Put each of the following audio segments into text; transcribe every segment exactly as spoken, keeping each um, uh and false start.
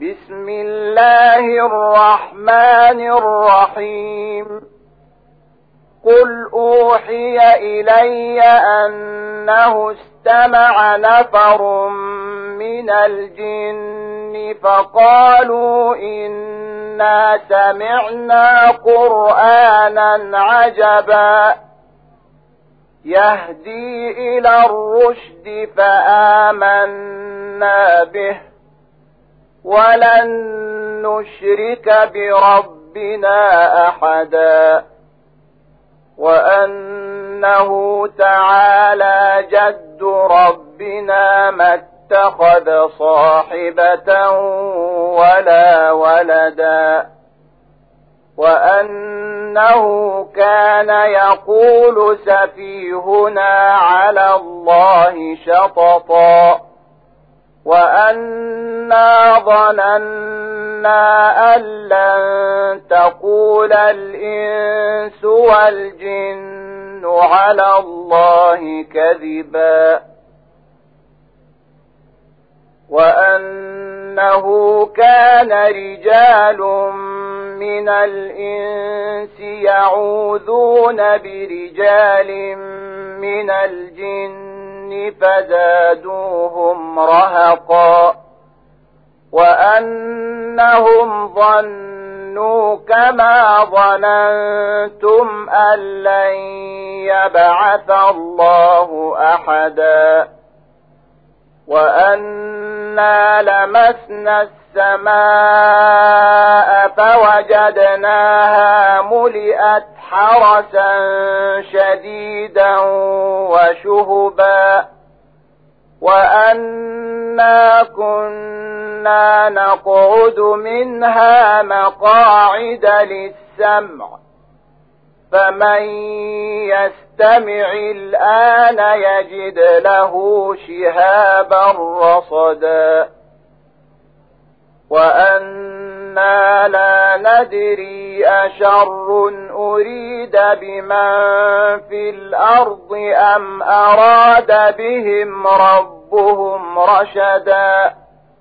بسم الله الرحمن الرحيم قل أوحي إلي أنه استمع نفر من الجن فقالوا إنا سمعنا قرآنا عجبا يهدي إلى الرشد فآمنا به ولن نشرك بربنا أحدا وأنه تعالى جد ربنا ما اتخذ صاحبة ولا ولدا وأنه كان يقول سفيهنا على الله شططا وأنا ظننا أن لن تقول الإنس والجن على الله كذبا وأنه كان رجال من الإنس يعوذون برجال من الجن فزادوهم رهقا وأنهم ظنوا كما ظننتم أن لن يبعث الله أحدا وأنا لمسنا السماء فوجدناها ملئت حرسا شديدا وشهبا وأنا كنا نقعد منها مقاعد للسمع فمن يستمع الآن يجد له شهابا رصدا وأنا لا ندري أشر أريد بمن في الأرض أم أراد بهم ربهم رشدا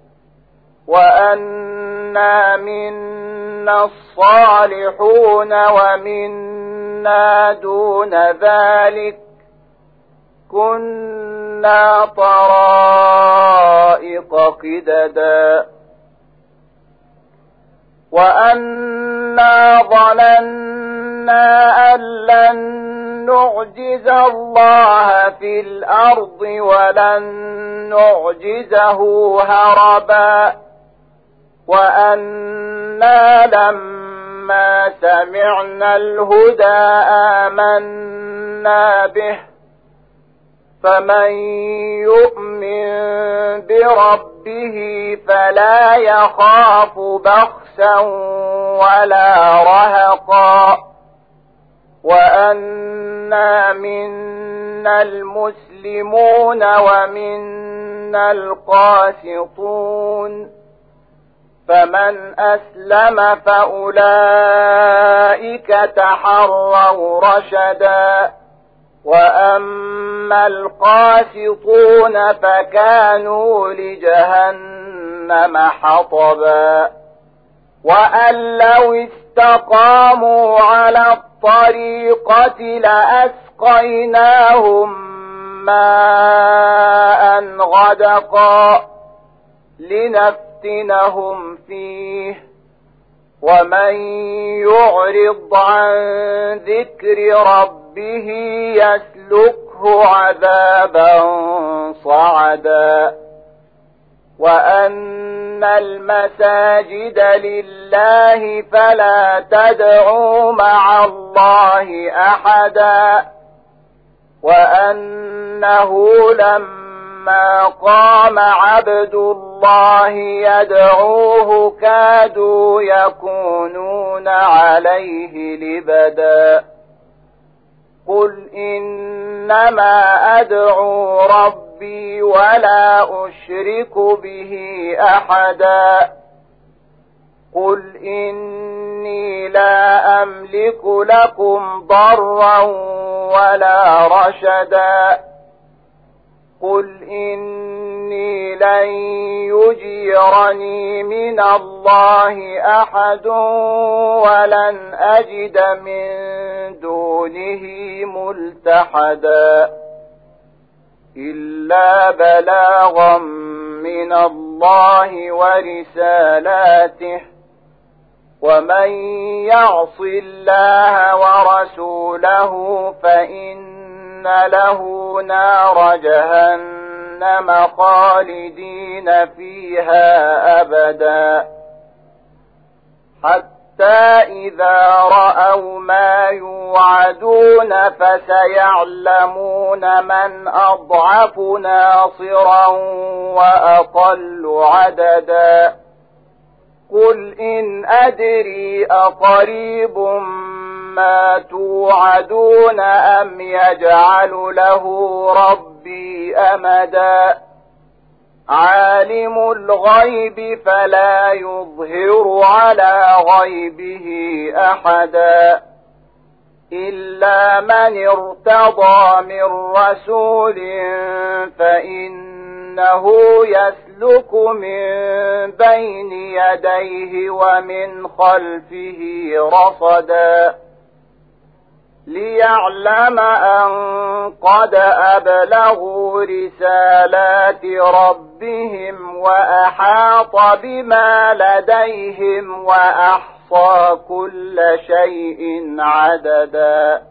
وأنا منا الصالحون ومنا دون ذلك كنا طرائق قددا وأنا ظننا أن لن نعجز الله في الأرض ولن نعجزه هربا وأنا لما سمعنا الهدى آمنا به فمن يؤمن بربه فلا يخاف بخسا ولا رهقا وأنا منا المسلمون ومنا القاسطون فمن أسلم فأولئك تحروا رشدا وأما القاسطون فكانوا لجهنم حطبا وأن لو استقاموا على الطريقة لأسقيناهم ماء غدقا لنفتنهم فيه ومن يعرض عن ذكر ربه يسلكه عذابا صعدا وأن المساجد لله فلا تدعوا مع الله أحدا وأنه لما قام عبد الله يدعوه كادوا يكونون عليه لبدا قل إنما أدعو ربي ولا أشرك به أحدا قل إني لا أملك لكم ضرا ولا رشدا قل إني لن يجيرني من الله أحد ولن أجد من دونه ملتحدا إلا بلاغا من الله ورسالاته ومن يعص الله ورسوله فإن له نار جهنم خالدين فيها أبدا حتى إذا رأوا ما يوعدون فسيعلمون من أضعف ناصرا وأقل عددا قل إن أدري أقريب ما توعدون أم يجعل له ربي أمدا عالم الغيب فلا يظهر على غيبه أحدا إلا من ارتضى من رسول فإنه يسلك من بين يديه ومن خلفه رصدا ليعلم أن قد أبلغوا رسالات ربهم وأحاط بما لديهم وأحصى كل شيء عددا